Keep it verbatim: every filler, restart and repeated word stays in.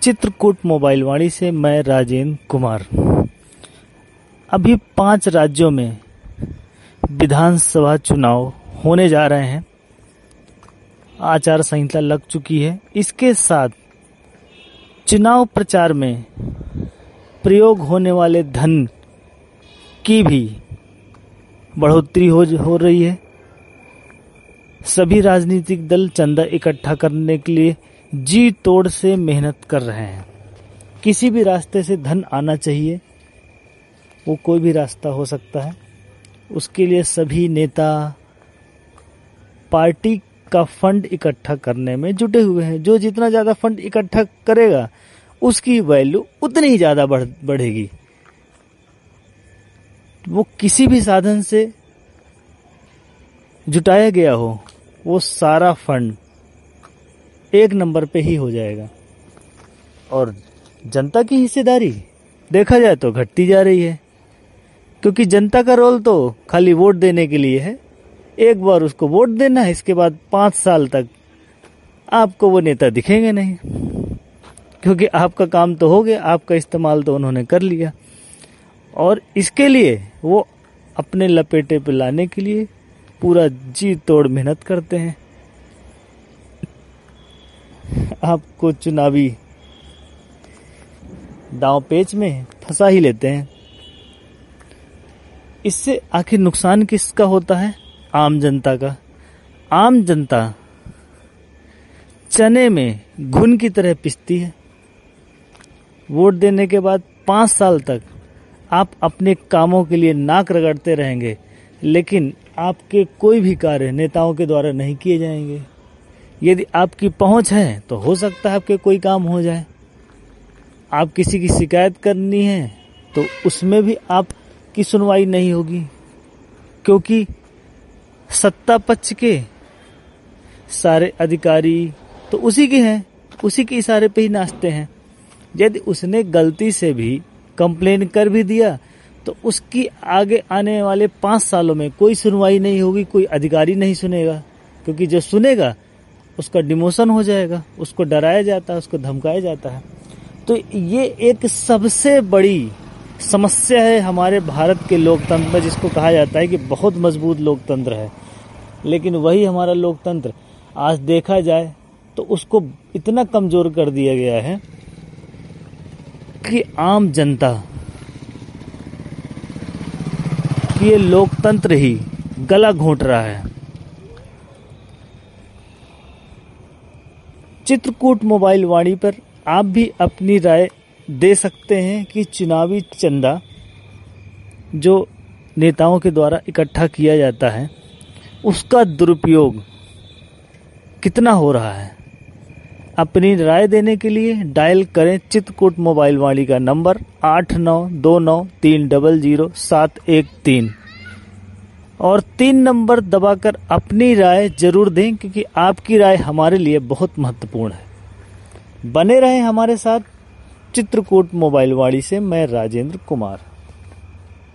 Chitrakoot mobile वाणी से मैं राजेंद्र कुमार। अभी पांच राज्यों में विधानसभा चुनाव होने जा रहे हैं। आचार संहिता लग चुकी है। इसके साथ चुनाव प्रचार में प्रयोग होने वाले धन की भी बढ़ोतरी हो हो रही है। सभी राजनीतिक दल चंदा इकट्ठा करने के लिए जी तोड़ से मेहनत कर रहे हैं। किसी भी रास्ते से धन आना चाहिए, वो कोई भी रास्ता हो सकता है। उसके लिए सभी नेता पार्टी का फंड इकट्ठा करने में जुटे हुए हैं। जो जितना ज्यादा फंड इकट्ठा करेगा उसकी वैल्यू उतनी ही ज्यादा बढ़, बढ़ेगी। वो किसी भी साधन से जुटाया गया हो, वो सारा फंड एक नंबर पे ही हो जाएगा। और जनता की हिस्सेदारी देखा जाए तो घटती जा रही है, क्योंकि जनता का रोल तो खाली वोट देने के लिए है। एक बार उसको वोट देना है, इसके बाद पांच साल तक आपको वो नेता दिखेंगे नहीं, क्योंकि आपका काम तो हो गया, आपका इस्तेमाल तो उन्होंने कर लिया। और इसके लिए वो अपने लपेटे पे लाने के लिए पूरा जी तोड़ मेहनत करते हैं। आपको चुनावी दांव पेच में फंसा ही लेते हैं। इससे आखिर नुकसान किसका होता है? आम जनता का। आम जनता चने में घुन की तरह पिसती है। वोट देने के बाद पांच साल तक आप अपने कामों के लिए नाक रगड़ते रहेंगे, लेकिन आपके कोई भी कार्य नेताओं के द्वारा नहीं किए जाएंगे। यदि आपकी पहुंच है तो हो सकता है आपके कोई काम हो जाए। आप किसी की शिकायत करनी है तो उसमें भी आपकी सुनवाई नहीं होगी, क्योंकि सत्ता पक्ष के सारे अधिकारी तो उसी के हैं, उसी के इशारे पे ही नाचते हैं। यदि उसने गलती से भी कंप्लेन कर भी दिया तो उसकी आगे आने वाले पांच सालों में कोई सुनवाई नहीं होगी, कोई अधिकारी नहीं सुनेगा, क्योंकि जो सुनेगा उसका डिमोशन हो जाएगा। उसको डराया जाता है, उसको धमकाया जाता है। तो ये एक सबसे बड़ी समस्या है हमारे भारत के लोकतंत्र में, जिसको कहा जाता है कि बहुत मजबूत लोकतंत्र है। लेकिन वही हमारा लोकतंत्र आज देखा जाए तो उसको इतना कमजोर कर दिया गया है कि आम जनता कि ये लोकतंत्र ही गला घोंट रहा है। चित्रकूट मोबाइल वाणी पर आप भी अपनी राय दे सकते हैं कि चुनावी चंदा जो नेताओं के द्वारा इकट्ठा किया जाता है उसका दुरुपयोग कितना हो रहा है। अपनी राय देने के लिए डायल करें चित्रकूट मोबाइल वाणी का नंबर आठ नौ दो नौ तीन डबल जीरो सात एक तीन और तीन नंबर दबाकर अपनी राय जरूर दें, क्योंकि आपकी राय हमारे लिए बहुत महत्वपूर्ण है। बने रहें हमारे साथ। चित्रकूट मोबाइल वाणी से मैं राजेंद्र कुमार।